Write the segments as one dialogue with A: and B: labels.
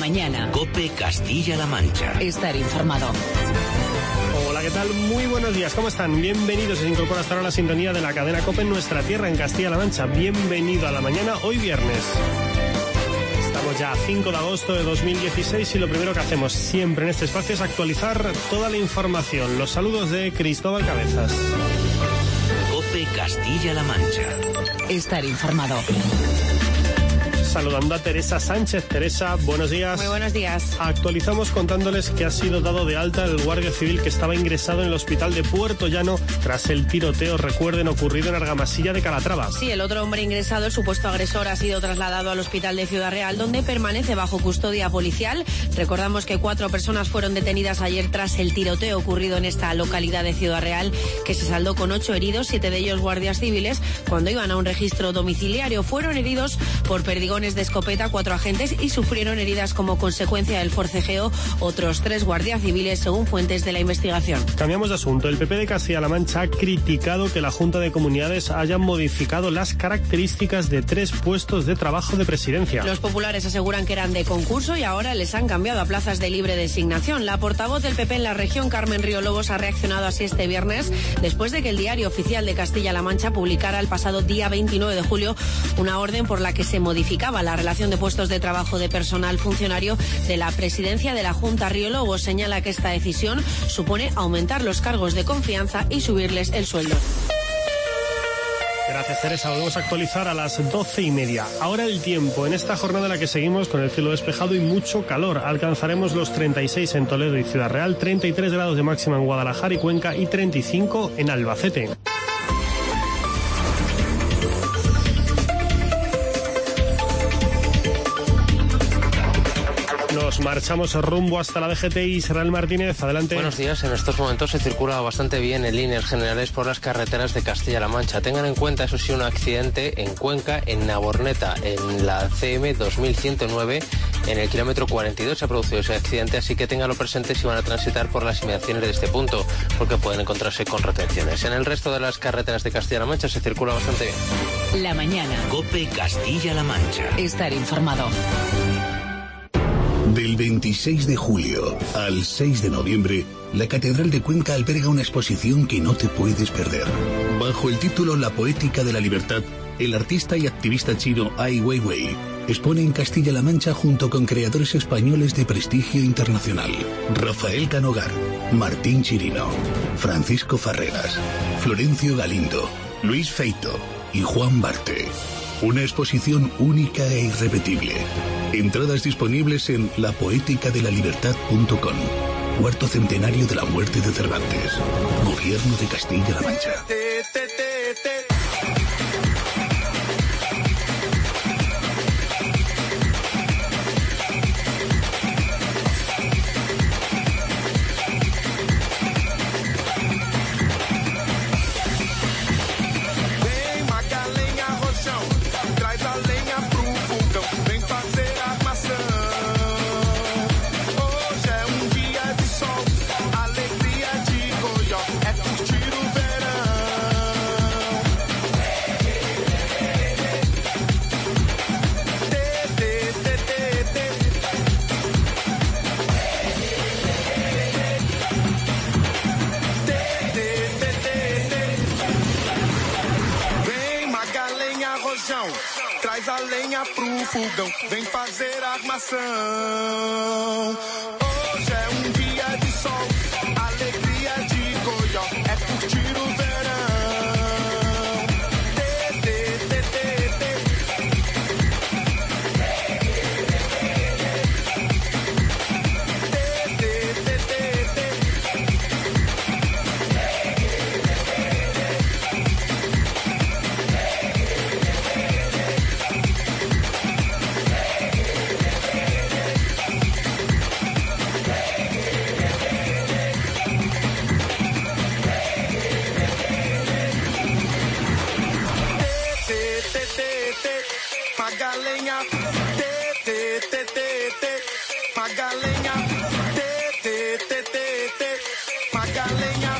A: mañana.
B: COPE Castilla-La Mancha.
A: Estar informado.
C: Hola, ¿qué tal? Muy buenos días, ¿cómo están? Bienvenidos, se incorpora hasta ahora la sintonía de la cadena COPE en nuestra tierra, en Castilla-La Mancha. Bienvenido a la mañana, hoy viernes. Estamos ya a 5 de agosto de 2016 y lo primero que hacemos siempre en este espacio es actualizar toda la información. Los saludos de Cristóbal Cabezas.
B: COPE Castilla-La Mancha.
A: Estar informado.
C: Saludando a Teresa Sánchez. Teresa, buenos días.
D: Muy buenos días.
C: Actualizamos contándoles que ha sido dado de alta el guardia civil que estaba ingresado en el hospital de Puerto Llano tras el tiroteo, recuerden, ocurrido en Argamasilla de Calatrava.
D: Sí, el otro hombre ingresado, el supuesto agresor, ha sido trasladado al hospital de Ciudad Real, donde permanece bajo custodia policial. Recordamos que 4 personas fueron detenidas ayer tras el tiroteo ocurrido en esta localidad de Ciudad Real, que se saldó con 8 heridos, 7 de ellos guardias civiles, cuando iban a un registro domiciliario. Fueron heridos por perdigones de escopeta 4 agentes y sufrieron heridas como consecuencia del forcejeo otros 3 guardias civiles, según fuentes de la investigación.
C: Cambiamos de asunto. El PP de Castilla-La Mancha ha criticado que la Junta de Comunidades haya modificado las características de 3 puestos de trabajo de presidencia.
D: Los populares aseguran que eran de concurso y ahora les han cambiado a plazas de libre designación. La portavoz del PP en la región, Carmen Río Lobos, ha reaccionado así este viernes después de que el Diario Oficial de Castilla-La Mancha publicara el pasado día 29 de julio una orden por la que se modificaba la relación de puestos de trabajo de personal funcionario de la presidencia de la Junta. Río Lobos señala que esta decisión supone aumentar los cargos de confianza y subirles el sueldo.
C: Gracias, Teresa. Volvemos a actualizar a las 12:30. Ahora el tiempo. En esta jornada en la que seguimos con el cielo despejado y mucho calor. Alcanzaremos los 36 en Toledo y Ciudad Real, 33 grados de máxima en Guadalajara y Cuenca y 35 en Albacete. Nos marchamos rumbo hasta la DGT. Israel Martínez, adelante.
E: Buenos días. En estos momentos se circula bastante bien en líneas generales por las carreteras de Castilla-La Mancha. Tengan en cuenta, eso sí, un accidente en Cuenca, en Naborneta, en la CM 2109, en el kilómetro 42 se ha producido ese accidente, así que ténganlo presente si van a transitar por las inmediaciones de este punto, porque pueden encontrarse con retenciones. En el resto de las carreteras de Castilla-La Mancha se circula bastante bien.
A: La mañana.
B: COPE Castilla-La Mancha.
A: Estar informado.
F: Del 26 de julio al 6 de noviembre, la Catedral de Cuenca alberga una exposición que no te puedes perder. Bajo el título La Poética de la Libertad, el artista y activista chino Ai Weiwei expone en Castilla-La Mancha junto con creadores españoles de prestigio internacional. Rafael Canogar, Martín Chirino, Francisco Farreras, Florencio Galindo, Luis Feito y Juan Barte. Una exposición única e irrepetible. Entradas disponibles en lapoeticadela-libertad.com. Cuarto centenario de la muerte de Cervantes. Gobierno de Castilla-La Mancha.
G: Traz a lenha pro fogão, vem fazer armação. Hoje é dia de sol, alegria de Goió, é curtir o verão. Paga lenha, paga lenha, paga lenha.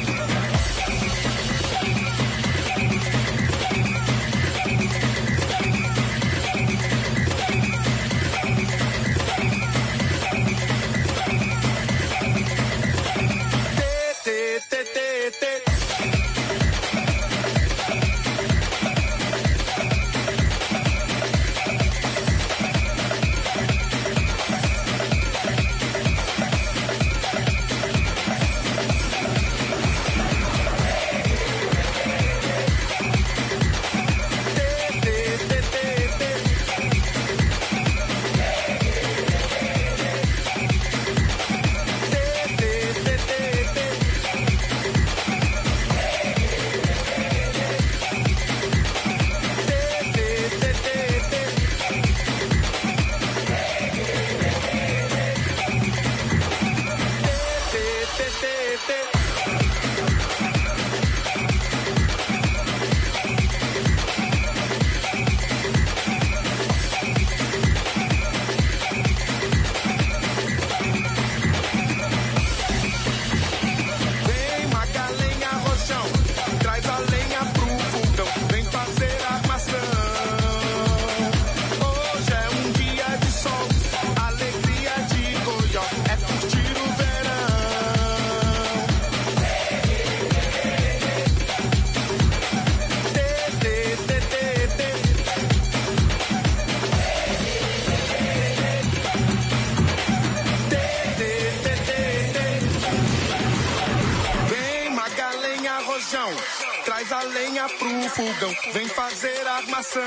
G: a lenha pro fogão, vem fazer armação.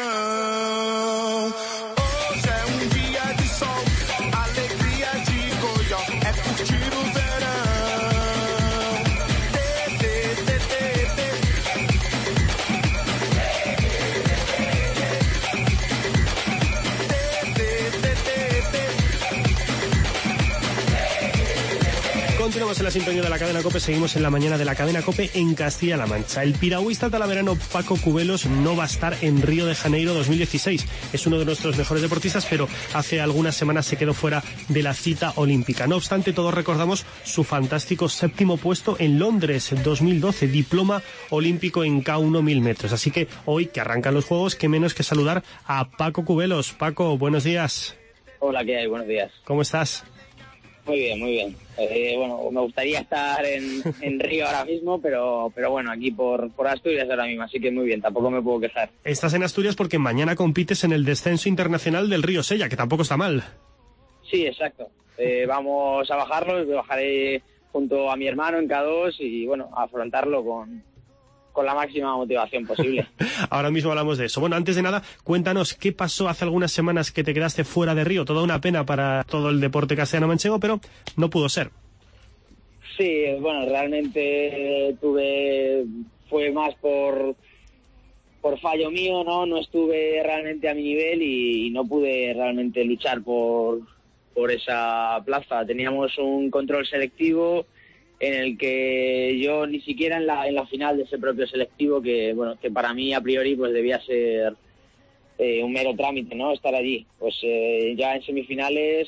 G: Hoje é dia de sol, alegria de Goió, é curtir o verão.
C: Continuamos en la sintonía de la cadena COPE, seguimos en la mañana de la cadena COPE en Castilla-La Mancha. El piragüista talaverano Paco Cubelos no va a estar en Río de Janeiro 2016. Es uno de nuestros mejores deportistas, pero hace algunas semanas se quedó fuera de la cita olímpica. No obstante, todos recordamos su fantástico 7º puesto en Londres 2012, diploma olímpico en K1 1000 metros. Así que hoy, que arrancan los Juegos, qué menos que saludar a Paco Cubelos. Paco, buenos días.
H: Hola, ¿qué hay? Buenos días.
C: ¿Cómo estás?
H: Muy bien, muy bien. Bueno, me gustaría estar en Río ahora mismo, pero bueno, aquí por Asturias ahora mismo, así que muy bien, tampoco me puedo quejar.
C: Estás en Asturias porque mañana compites en el descenso internacional del Río Sella, que tampoco está mal.
H: Sí, exacto. Vamos a bajarlo, bajaré junto a mi hermano en K2 y bueno, a afrontarlo con la máxima motivación posible.
C: Ahora mismo hablamos de eso. Bueno, antes de nada, cuéntanos qué pasó hace algunas semanas que te quedaste fuera de Río. Toda una pena para todo el deporte castellano-manchego, pero no pudo ser.
H: Sí, bueno, realmente fue más por fallo mío, no estuve realmente a mi nivel y no pude realmente luchar por esa plaza. Teníamos un control selectivo en el que yo ni siquiera en la final de ese propio selectivo, que para mí a priori pues debía ser un mero trámite, ¿no? Estar allí. Pues ya en semifinales,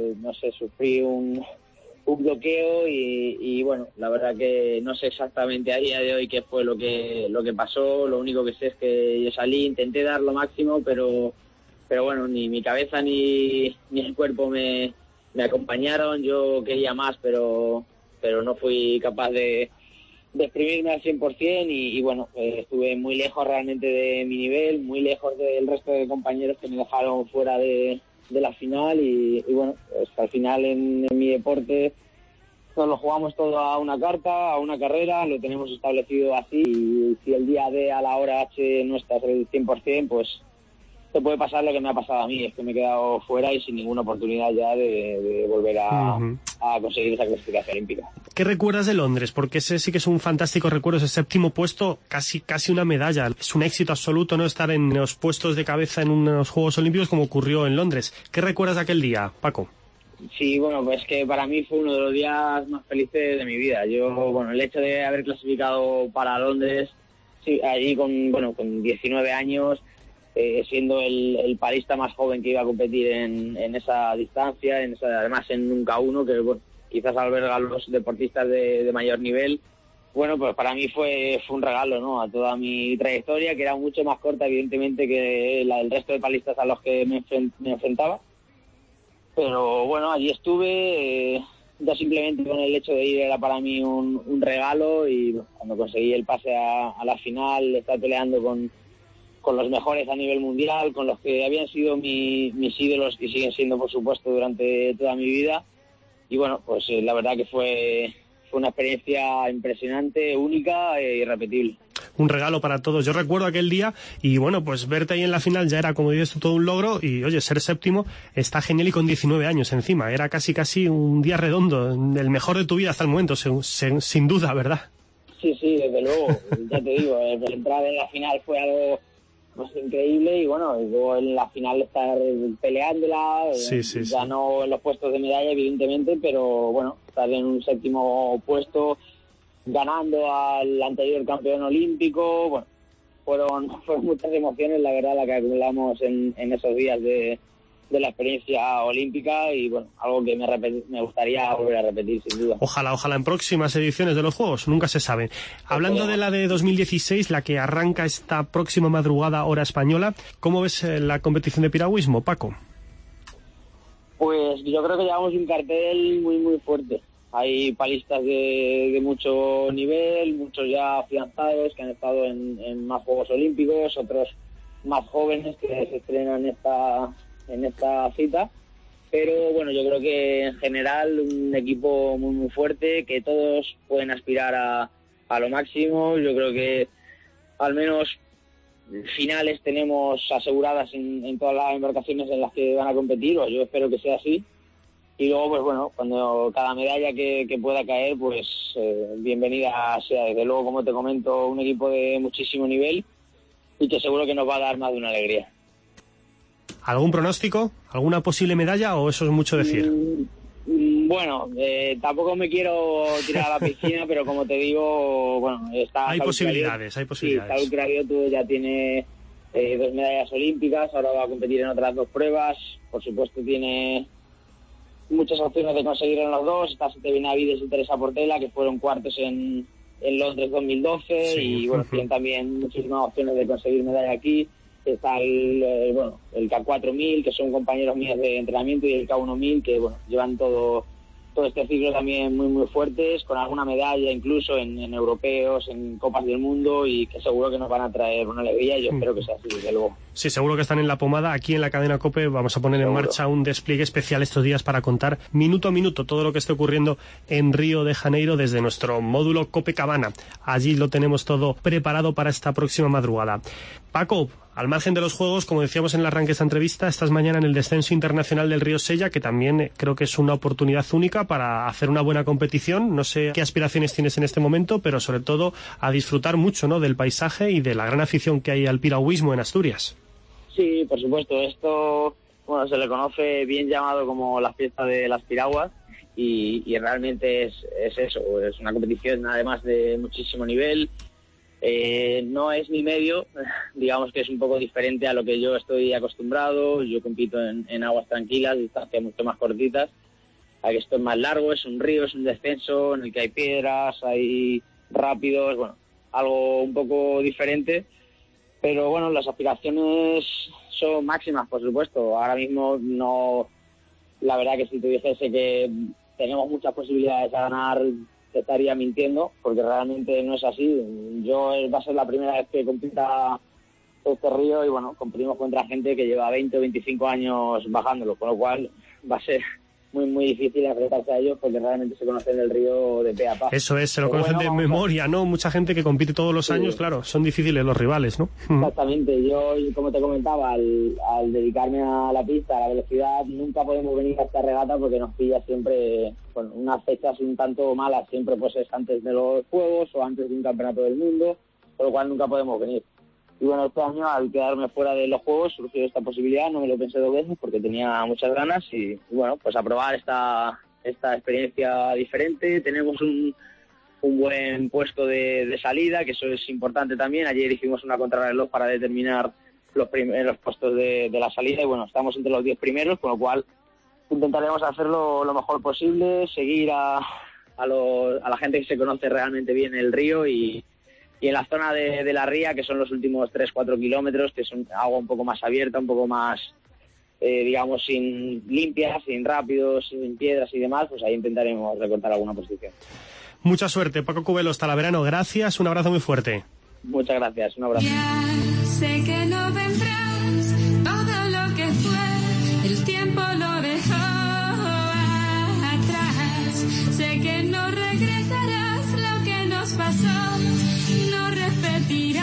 H: sufrí un bloqueo y bueno, la verdad que no sé exactamente a día de hoy qué fue lo que pasó. Lo único que sé es que yo salí, intenté dar lo máximo, pero bueno, ni mi cabeza ni el cuerpo me acompañaron. Yo quería más, pero no fui capaz de exprimirme al 100% y bueno, estuve muy lejos realmente de mi nivel, muy lejos del resto de compañeros que me dejaron fuera de la final y bueno, pues al final en mi deporte nos lo jugamos todo a una carta, a una carrera, lo tenemos establecido así y si el día D a la hora H no estás al 100%, pues te puede pasar lo que me ha pasado a mí, es que me he quedado fuera y sin ninguna oportunidad ya de volver a conseguir esa clasificación olímpica.
C: ¿Qué recuerdas de Londres? Porque ese sí que es un fantástico recuerdo, ese 7º puesto, casi una medalla. Es un éxito absoluto, ¿no?, estar en los puestos de cabeza en unos Juegos Olímpicos como ocurrió en Londres. ¿Qué recuerdas de aquel día, Paco?
H: Sí, bueno, pues que para mí fue uno de los días más felices de mi vida. El hecho de haber clasificado para Londres, sí, allí con 19 años, siendo el parista más joven que iba a competir en esa distancia, además en un K1 que bueno, quizás alberga a los deportistas de mayor nivel. Bueno, pues para mí fue un regalo, ¿no?, a toda mi trayectoria, que era mucho más corta evidentemente que la del resto de palistas a los que me enfrentaba. Pero bueno, allí estuve, ya simplemente con el hecho de ir era para mí un regalo y bueno, cuando conseguí el pase a la final, estar peleando con los mejores a nivel mundial, con los que habían sido mis ídolos y siguen siendo, por supuesto, durante toda mi vida. Y bueno, pues la verdad que fue una experiencia impresionante, única e irrepetible.
C: Un regalo para todos. Yo recuerdo aquel día y bueno, pues verte ahí en la final ya era, como dices tú, todo un logro y oye, ser 7º está genial y con 19 años encima. Era casi un día redondo, el mejor de tu vida hasta el momento, sin duda, ¿verdad?
H: Sí, desde luego. Ya te digo, entrar en la final fue algo pues increíble y bueno, y luego en la final estar peleándola,
C: sí.
H: Ya no en los puestos de medalla evidentemente, pero bueno, estar en un 7º puesto, ganando al anterior campeón olímpico, bueno, fueron muchas emociones, la verdad, la que acumulamos en esos días de la experiencia olímpica y bueno, algo que me gustaría volver a repetir sin duda.
C: Ojalá en próximas ediciones de los Juegos, nunca se sabe. Hablando de la de 2016, la que arranca esta próxima madrugada hora española, ¿cómo ves la competición de piragüismo, Paco?
H: Pues yo creo que llevamos un cartel muy muy fuerte. Hay palistas de mucho nivel, muchos ya afianzados que han estado en más Juegos Olímpicos, otros más jóvenes que se estrenan en esta cita, pero bueno, yo creo que en general un equipo muy muy fuerte, que todos pueden aspirar a lo máximo. Yo creo que al menos finales tenemos aseguradas en todas las embarcaciones en las que van a competir, o yo espero que sea así. Y luego, pues bueno, cuando cada medalla que pueda caer, pues bienvenida sea. Desde luego, como te comento, un equipo de muchísimo nivel y que seguro que nos va a dar más de una alegría.
C: ¿Algún pronóstico? ¿Alguna posible medalla o eso es mucho decir?
H: Bueno, tampoco me quiero tirar a la piscina, pero como te digo, bueno,
C: hay posibilidades.
H: Sí, Saúl Cravioto ya tiene 2 medallas olímpicas, ahora va a competir en otras 2 pruebas, por supuesto tiene muchas opciones de conseguir en los 2, está Sete Benavides y Teresa Portela, que fueron cuartos en Londres 2012, sí. Y bueno, tienen también muchísimas opciones de conseguir medalla aquí. Está el K4000, que son compañeros míos de entrenamiento, y el K1000, que bueno, llevan todo este ciclo también muy muy fuertes, con alguna medalla incluso en europeos, en Copas del Mundo, y que seguro que nos van a traer una alegría, y yo espero que sea así, desde luego.
C: Sí, seguro que están en la pomada. Aquí en la cadena COPE vamos a poner en marcha un despliegue especial estos días para contar minuto a minuto todo lo que esté ocurriendo en Río de Janeiro desde nuestro módulo COPE Cabana. Allí lo tenemos todo preparado para esta próxima madrugada. Paco, al margen de los juegos, como decíamos en el arranque de esta entrevista, estás mañana en el descenso internacional del Río Sella, que también creo que es una oportunidad única para hacer una buena competición. No sé qué aspiraciones tienes en este momento, pero sobre todo a disfrutar mucho, ¿no?, del paisaje y de la gran afición que hay al piragüismo en Asturias.
H: Sí, por supuesto. Esto, bueno, se le conoce bien llamado como la fiesta de las piraguas, y realmente es eso. Es una competición además de muchísimo nivel. No es mi medio, digamos que es un poco diferente a lo que yo estoy acostumbrado. Yo compito en aguas tranquilas, distancias mucho más cortitas. Aquí esto es más largo, es un río, es un descenso en el que hay piedras, hay rápidos, bueno, algo un poco diferente. Pero bueno, las aspiraciones son máximas, por supuesto. Ahora mismo no, la verdad que si te dijese que tenemos muchas posibilidades a ganar, te estaría mintiendo, porque realmente no es así. Yo va a ser la primera vez que compita este río, y bueno, competimos contra gente que lleva 20 o 25 años bajándolo, con lo cual va a ser muy muy difícil enfrentarse a ellos, porque realmente se conocen el río de pe a pa.
C: Eso es, se lo conocen de memoria, ¿no? Mucha gente que compite todos los años, claro, son difíciles los rivales, ¿no?
H: Exactamente. Yo, como te comentaba, al dedicarme a la pista, a la velocidad, nunca podemos venir a esta regata porque nos pilla siempre con unas fechas un tanto malas, siempre pues es antes de los Juegos o antes de un campeonato del mundo, por lo cual nunca podemos venir. Y bueno, este año, al quedarme fuera de los Juegos, surgió esta posibilidad, no me lo pensé 2 veces porque tenía muchas ganas, y bueno, pues a probar esta experiencia diferente. Tenemos un buen puesto de salida, que eso es importante también. Ayer hicimos una contrarreloj para determinar los puestos de la salida, y bueno, estamos entre los 10 primeros, con lo cual intentaremos hacerlo lo mejor posible, seguir a la gente que se conoce realmente bien el río, y en la zona de la ría, que son los últimos 3-4 kilómetros, que son agua un poco más abierta, un poco más, digamos, sin limpias, sin rápidos, sin piedras y demás, pues ahí intentaremos recortar alguna posición.
C: Mucha suerte, Paco Cubelo, hasta la verano. Gracias, un abrazo muy fuerte.
H: Muchas gracias, un abrazo.
I: Ya sé que no vendrás, todo lo que fue, el tiempo lo dejó atrás. Sé que no regresarás, lo que nos pasó no repetirá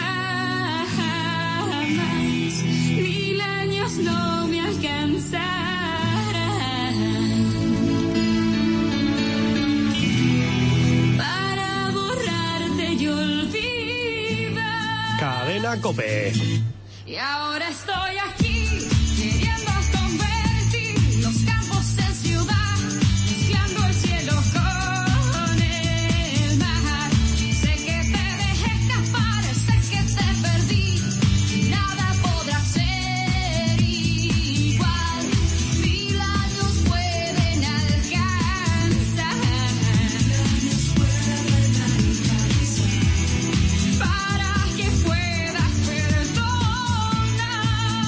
I: jamás. 1000 años no me alcanzarán para borrarte y olvidar.
C: Cadena COPE.
I: Y ahora estoy aquí, queriendo convertir los campos en ciudad, mezclando el cielo con el mar. Sé que te dejé escapar, sé que te perdí, nada podrá ser igual. 1000 años pueden alcanzar para que puedas perdonar.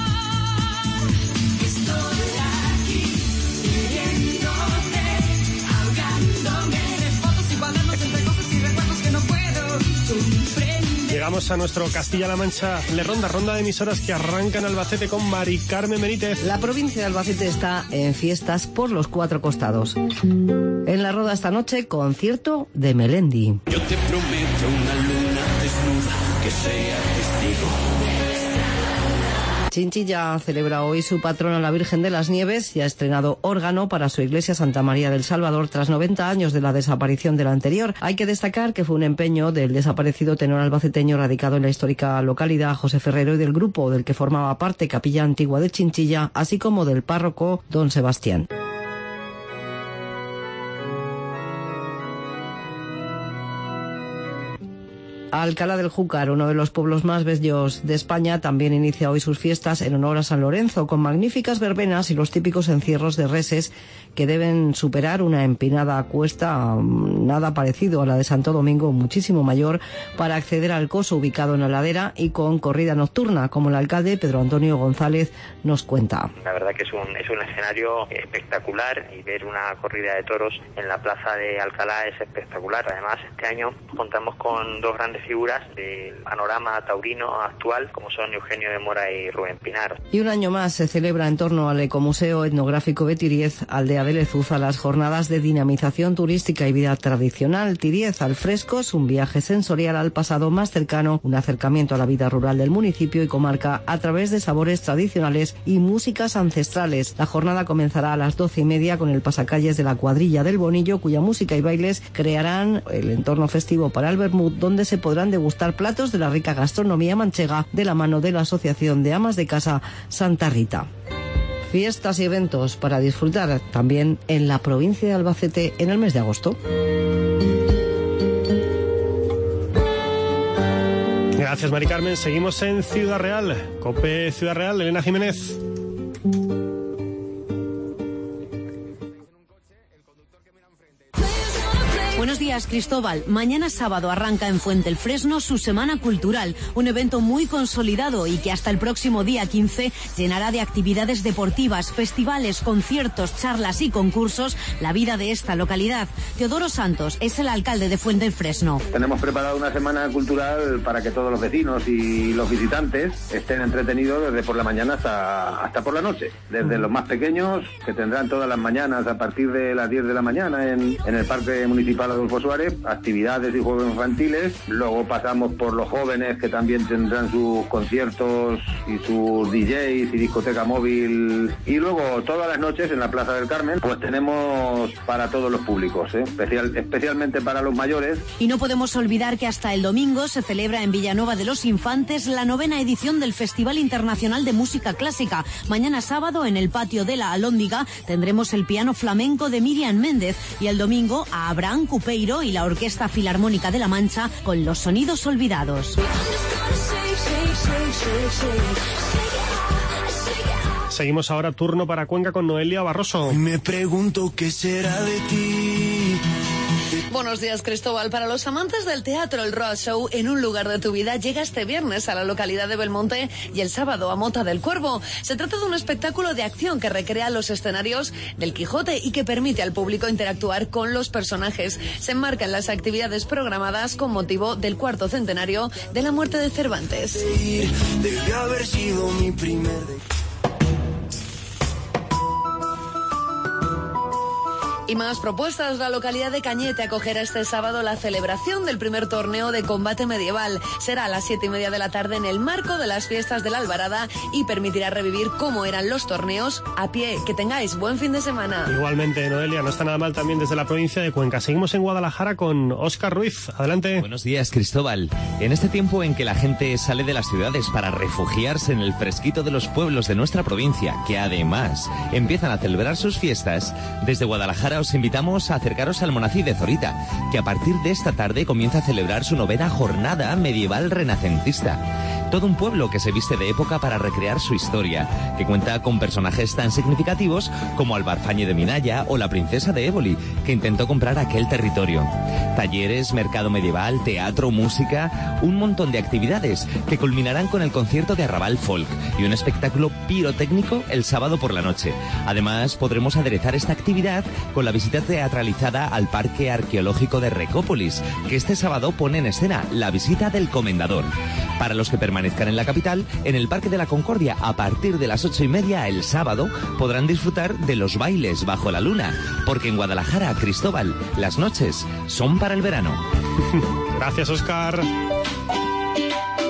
I: Estoy aquí queriéndote, ahogándome de fotos y cuadernos entre cosas y recuerdos que no puedo comprender.
C: Llegamos a nuestro Castilla-La Mancha ronda de emisoras que arrancan Albacete con Mari Carmen Benítez.
J: La provincia de Albacete está en fiestas por los 4 costados. En la Roda esta noche, concierto de Melendi.
G: Yo te prometo una luna desnuda que sea testigo.
J: Chinchilla celebra hoy su patrona, la Virgen de las Nieves, y ha estrenado órgano para su iglesia Santa María del Salvador tras 90 años de la desaparición del anterior. Hay que destacar que fue un empeño del desaparecido tenor albaceteño radicado en la histórica localidad, José Ferrero, y del grupo del que formaba parte Capilla Antigua de Chinchilla, así como del párroco don Sebastián. Alcalá del Júcar, uno de los pueblos más bellos de España, también inicia hoy sus fiestas en honor a San Lorenzo, con magníficas verbenas y los típicos encierros de reses que deben superar una empinada cuesta nada parecido a la de Santo Domingo, muchísimo mayor, para acceder al coso ubicado en la ladera y con corrida nocturna, como el alcalde Pedro Antonio González nos cuenta.
K: La verdad que es un escenario espectacular, y ver una corrida de toros en la plaza de Alcalá es espectacular. Además, este año contamos con dos grandes figuras del panorama taurino actual, como son Eugenio de Mora y Rubén Pinar.
J: Y un año más se celebra en torno al Ecomuseo Etnográfico de Tiriez, aldea de Lezuza, las jornadas de dinamización turística y vida tradicional. Tiriez al fresco es un viaje sensorial al pasado más cercano, un acercamiento a la vida rural del municipio y comarca a través de sabores tradicionales y músicas ancestrales. La jornada comenzará a las 12:30 con el pasacalles de la cuadrilla del Bonillo, cuya música y bailes crearán el entorno festivo para el vermut, donde se podrán degustar platos de la rica gastronomía manchega de la mano de la Asociación de Amas de Casa Santa Rita. Fiestas y eventos para disfrutar también en la provincia de Albacete en el mes de agosto.
C: Gracias, Mari Carmen. Seguimos en Ciudad Real. COPE Ciudad Real, Elena Jiménez.
D: Buenos días, Cristóbal. Mañana sábado arranca en Fuente el Fresno su Semana Cultural, un evento muy consolidado y que hasta el próximo día 15 llenará de actividades deportivas, festivales, conciertos, charlas y concursos la vida de esta localidad. Teodoro Santos es el alcalde de Fuente el Fresno.
L: Tenemos preparado una semana cultural para que todos los vecinos y los visitantes estén entretenidos desde por la mañana hasta por la noche. Desde los más pequeños, que tendrán todas las mañanas a partir de las 10 de la mañana en el Parque Municipal Adolfo Suárez, actividades y juegos infantiles. Luego pasamos por los jóvenes, que también tendrán sus conciertos y sus DJs y discoteca móvil. Y luego todas las noches en la Plaza del Carmen pues tenemos para todos los públicos, especialmente para los mayores.
D: Y no podemos olvidar que hasta el domingo se celebra en Villanueva de los Infantes la 9ª edición del Festival Internacional de Música Clásica. Mañana sábado en el patio de la Alhóndiga tendremos el piano flamenco de Miriam Méndez y el domingo a Abraham Cupeiro y la Orquesta Filarmónica de La Mancha con Los Sonidos Olvidados.
C: Seguimos ahora, turno para Cuenca con Noelia Barroso.
G: Me pregunto qué será de ti.
M: Buenos días, Cristóbal. Para los amantes del teatro, el Road Show en un lugar de tu vida llega este viernes a la localidad de Belmonte y el sábado a Mota del Cuervo. Se trata de un espectáculo de acción que recrea los escenarios del Quijote y que permite al público interactuar con los personajes. Se enmarcan las actividades programadas con motivo del 4º centenario de la muerte de Cervantes.
G: Debe haber sido mi primer...
M: Y más propuestas. La localidad de Cañete acogerá este sábado la celebración del primer torneo de combate medieval. Será a las 7:30 de la tarde en el marco de las fiestas de la Albarada y permitirá revivir cómo eran los torneos a pie. Que tengáis buen fin de semana.
C: Igualmente, Noelia, no está nada mal también desde la provincia de Cuenca. Seguimos en Guadalajara con Óscar Ruiz. Adelante.
N: Buenos días, Cristóbal. En este tiempo en que la gente sale de las ciudades para refugiarse en el fresquito de los pueblos de nuestra provincia, que además empiezan a celebrar sus fiestas, desde Guadalajara os invitamos a acercaros al Monací de Zorita, que a partir de esta tarde comienza a celebrar su 9ª jornada medieval renacentista. Todo un pueblo que se viste de época para recrear su historia, que cuenta con personajes tan significativos como Albarfañe de Minaya o la princesa de Éboli, que intentó comprar aquel territorio. Talleres, mercado medieval, teatro, música, un montón de actividades que culminarán con el concierto de Arrabal Folk y un espectáculo pirotécnico el sábado por la noche. Además, podremos aderezar esta actividad con la visita teatralizada al Parque Arqueológico de Recópolis, que este sábado pone en escena la visita del Comendador. Para los que permanezcan en la capital, en el Parque de la Concordia, a partir de las 8:30 el sábado, podrán disfrutar de los bailes bajo la luna, porque en Guadalajara, Cristóbal, las noches son para el verano.
C: Gracias, Óscar.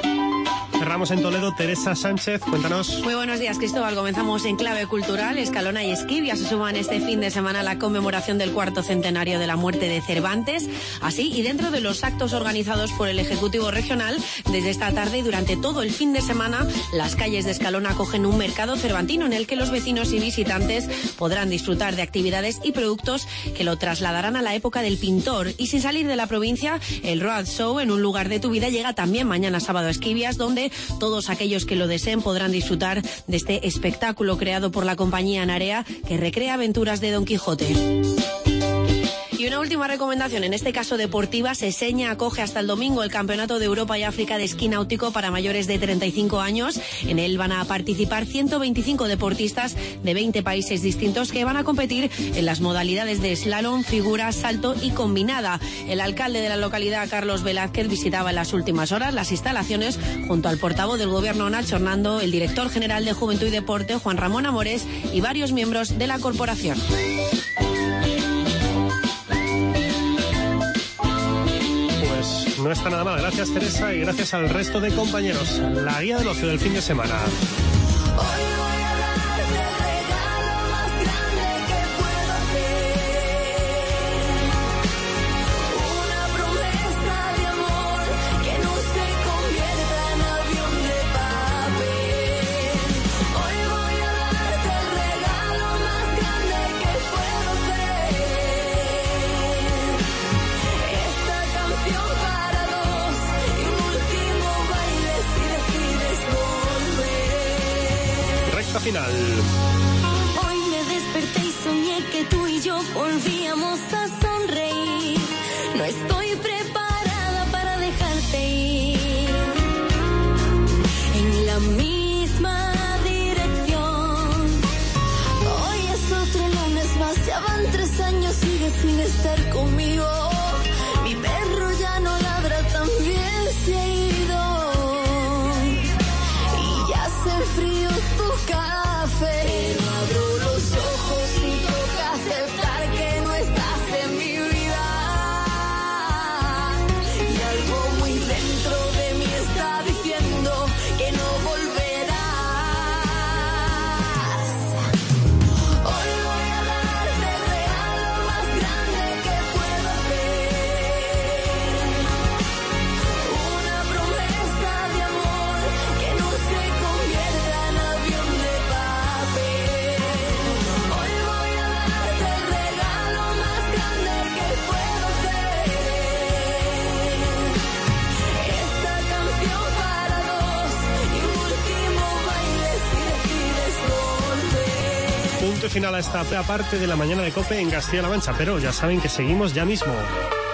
C: Estamos en Toledo. Teresa Sánchez, cuéntanos.
D: Muy buenos días, Cristóbal. Comenzamos en clave cultural. Escalona y Esquivia se suman este fin de semana a la conmemoración del 4º centenario de la muerte de Cervantes. Así, y dentro de los actos organizados por el Ejecutivo Regional, desde esta tarde y durante todo el fin de semana, las calles de Escalona acogen un mercado cervantino en el que los vecinos y visitantes podrán disfrutar de actividades y productos que lo trasladarán a la época del pintor. Y sin salir de la provincia, el Road Show en un lugar de tu vida llega también mañana sábado a Esquivias, donde todos aquellos que lo deseen podrán disfrutar de este espectáculo creado por la compañía Narea, que recrea aventuras de Don Quijote. Y una última recomendación, en este caso deportiva. Seseña acoge hasta el domingo el Campeonato de Europa y África de esquí náutico para mayores de 35 años. En él van a participar 125 deportistas de 20 países distintos que van a competir en las modalidades de slalom, figura, salto y combinada. El alcalde de la localidad, Carlos Velázquez, visitaba en las últimas horas las instalaciones junto al portavoz del Gobierno, Nacho Hernando, el director general de Juventud y Deporte, Juan Ramón Amores, y varios miembros de la corporación.
C: No está nada mal, gracias Teresa y gracias al resto de compañeros. La guía del ocio del fin de semana. Final.
I: Hoy me desperté y soñé que tú y yo volvíamos a sonreír. No estoy preparada para dejarte ir en la misma dirección. Hoy es otro lunes más, ya van 3 años, sigues sin estar conmigo. Mi perro ya no ladra, también se ha ido. Y ya hace frío tu café. Pero abro los ojos y toca aceptar que no estás en mi vida. Y algo muy dentro de mí está diciendo que no volverás. Hoy voy a darte el regalo más grande que puedo hacer. Una promesa de amor que no se convierta en avión de papel. Hoy voy a darte el regalo más grande que puedo hacer. Esta canción para dos y un último baile si decides volver.
C: Punto final a esta parte de la mañana de COPE en Castilla-La Mancha, pero ya saben que seguimos ya mismo.